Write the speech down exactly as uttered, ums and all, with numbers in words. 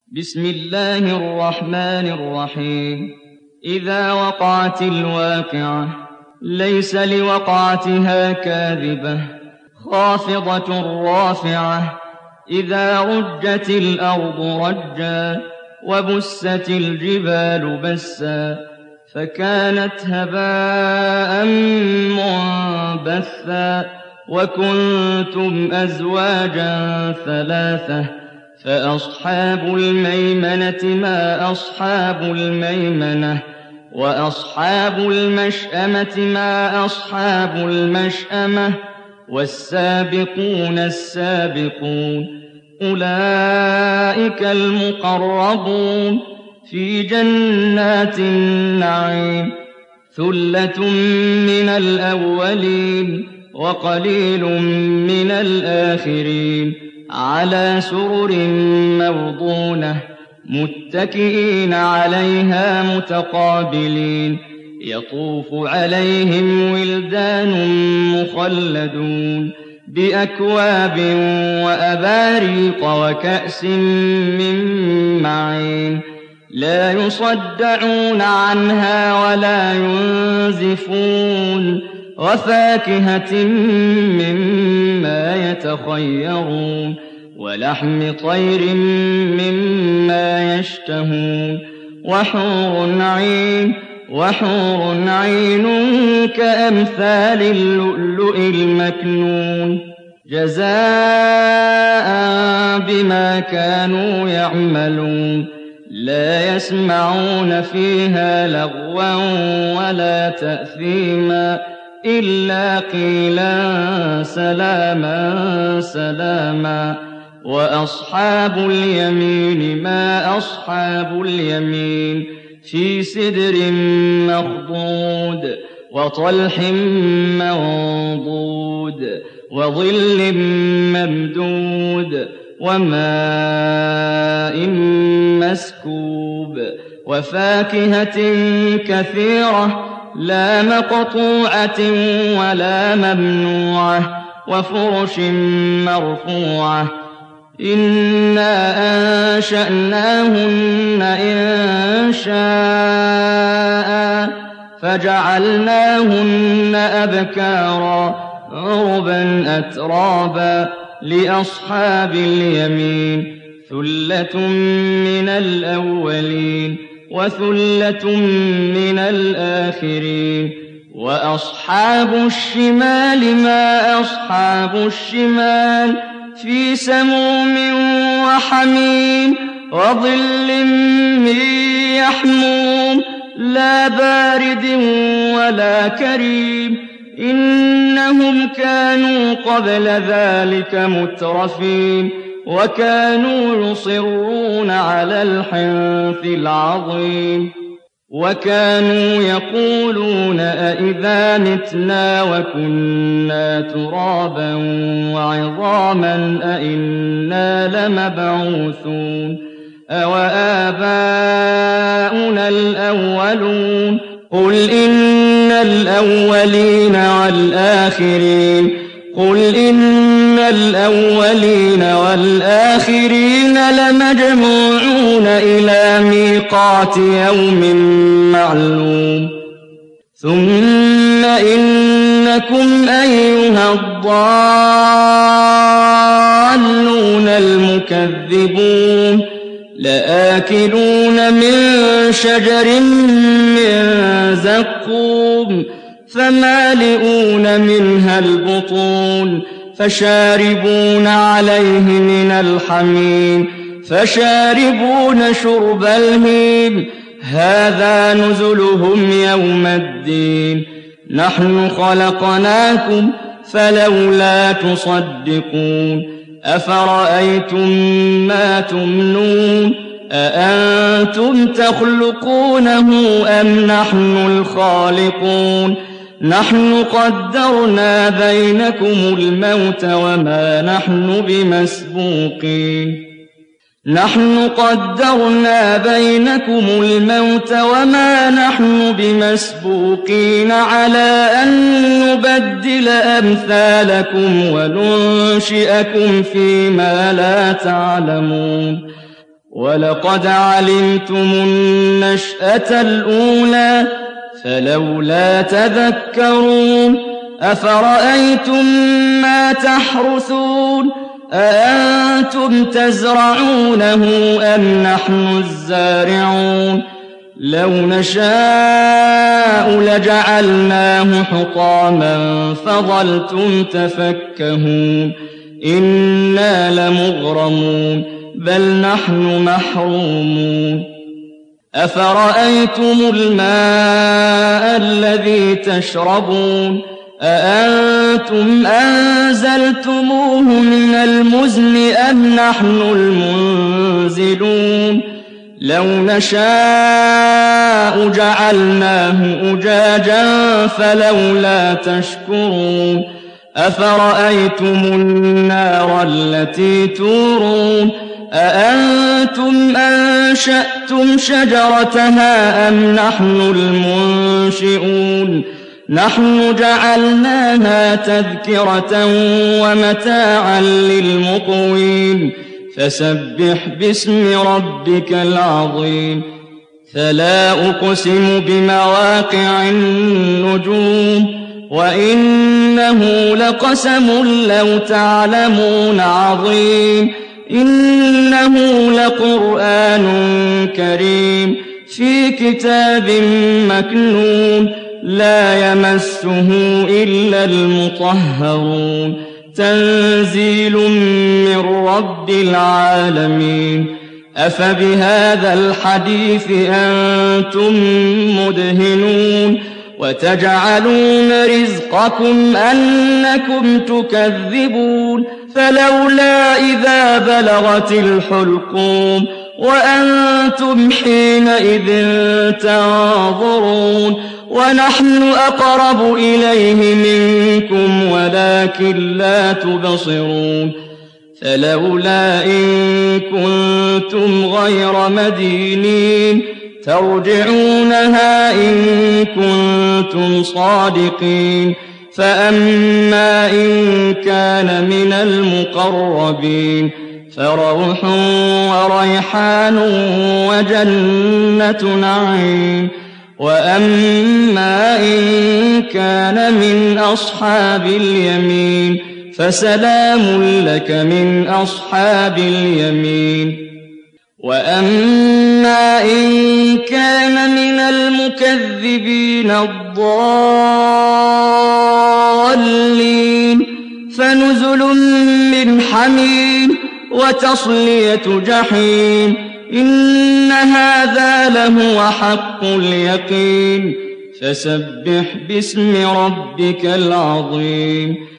بسم الله الرحمن الرحيم إذا وقعت الواقعة ليس لوقعتها كاذبة خافضة رافعة إذا رجت الأرض رجا وبست الجبال بسا فكانت هباء منبثا وكنتم أزواجا ثلاثة فأصحاب الميمنة ما أصحاب الميمنة وأصحاب المشأمة ما أصحاب المشأمة والسابقون السابقون أولئك المقربون في جنات النعيم ثلة من الأولين وقليل من الآخرين على سرر موضونة متكئين عليها متقابلين يطوف عليهم ولدان مخلدون بأكواب وأباريق وكأس من معين لا يصدعون عنها ولا ينزفون وفاكهة مما يتخيرون ولحم طير مما يشتهون وحور عين وحور عين كأمثال اللؤلؤ المكنون جزاء بما كانوا يعملون لا يسمعون فيها لغوا ولا تأثيما إلا قيلا سلاما سلاما وأصحاب اليمين ما أصحاب اليمين في سدر مخضود وطلح منضود وظل ممدود وماء مسكوب وفاكهة كثيرة لا مقطوعة ولا ممنوعة وفرش مرفوعة إنا أنشأناهن إنشاء فجعلناهن أبكارا عربا أترابا لأصحاب اليمين ثلة من الأولين وثلة من الآخرين وأصحاب الشمال ما أصحاب الشمال في سموم وحميم وظل من يحموم لا بارد ولا كريم إنهم كانوا قبل ذلك مترفين وكانوا يصرون على الحنث العظيم وكانوا يقولون أئذا متنا وكنا ترابا وعظاما أئنا لمبعوثون أوآباؤنا الأولون قل إن الأولين والآخرين قل إن الأولين والآخرين لمجموعون إلى ميقات يوم معلوم ثم إنكم أيها الضالون المكذبون لآكلون من شجر من زقوم فمالئون منها البطون فشاربون عليه من الحميم فشاربون شرب الهيم هذا نزلهم يوم الدين نحن خلقناكم فلولا تصدقون أفرأيتم ما تمنون أأنتم تخلقونه أم نحن الخالقون نحن قدرنا بينكم الموت وما نحن بمسبوقين نحن قدرنا بينكم الموت وما نحن بمسبوقين على أن نبدل أمثالكم وننشئكم فيما لا تعلمون وَلَقَدْ عَلِمْتُمُ النَّشْأَةَ الْأُولَىٰ فَلَوْلَا تَذَكَّرُونَ أَفَرَأَيْتُم مَّا تَحْرُثُونَ أَأَنتُمْ تَزْرَعُونَهُ أَمْ نَحْنُ الزَّارِعُونَ لَوْ نَشَاءُ لَجَعَلْنَاهُ حُطَامًا فَظَلْتُمْ تَفَكَّهُونَ إِنَّا لَمُغْرَمُونَ بَلْ نَحْنُ مَحْرُومُونَ أَفَرَأَيْتُمُ الْمَاءَ الَّذِي تَشْرَبُونَ أَأَنتُمْ أَنزَلْتُمُوهُ مِنَ الْمُزْنِ أَمْ نَحْنُ الْمُنزِلُونَ لَوْ نَشَاءُ جَعَلْنَاهُ أُجَاجًا فَلَوْلَا تَشْكُرُونَ أَفَرَأَيْتُمُ النَّارَ الَّتِي تُورُونَ أَأَنتُمْ أَنشَأْتُمْ شَجَرَتَهَا أَمْ نَحْنُ الْمُنشِئُونَ نَحْنُ جَعَلْنَاهَا تَذْكِرَةً وَمَتَاعًا لِّلْمُقْوِينَ فَسَبِّحْ بِاسْمِ رَبِّكَ الْعَظِيمِ فَلَا أُقْسِمُ بِمَوَاقِعِ النُّجُومِ وَإِنَّهُ لَقَسَمٌ لَّوْ تَعْلَمُونَ عَظِيمٌ إِنَّهُ لَقُرْآنٌ كَرِيمٌ فِي كِتَابٍ مَّكْنُونٍ لَّا يَمَسُّهُ إِلَّا الْمُطَهَّرُونَ تَنزِيلٌ مِّن رَّبِّ الْعَالَمِينَ أَفَبِهَٰذَا الْحَدِيثِ أَنتُم مُّدْهِنُونَ وَتَجْعَلُونَ رِزْقَكُمْ أَنَّكُمْ تُكَذِّبُونَ فَلَوْلَا إِذَا بَلَغَتِ الْحُلْقُومَ وَأَنتُمْ حِينَئِذٍ تَنظُرُونَ وَنَحْنُ أَقْرَبُ إِلَيْهِ مِنكُمْ وَلَٰكِن لَّا تُبْصِرُونَ فَلَوْلَا إِن كُنتُمْ غَيْرَ مَدِينِينَ تَرْجِعُونَهَا إِن كُنتُمْ صَادِقِينَ فَأَمَّا إِن كَانَ مِنَ الْمُقَرَّبِينَ فَرَوْحٌ وَرَيْحَانٌ وَجَنَّةُ نَعِيمٍ وَأَمَّا إِن كَانَ مِنْ أَصْحَابِ الْيَمِينِ فَسَلَامٌ لَّكَ مِنْ أَصْحَابِ الْيَمِينِ وَأَمَّا إِن كَانَ مِنَ الْمُكَذِّبِينَ الضَّالِّينَ فَنُزُلٌ مِّنْ حَمِيمٍ وَتَصْلِيَةُ جَحِيمٍ إِنَّ هَٰذَا لَهُوَ حَقُّ الْيَقِينِ فَسَبِّحْ بِاسْمِ رَبِّكَ الْعَظِيمِ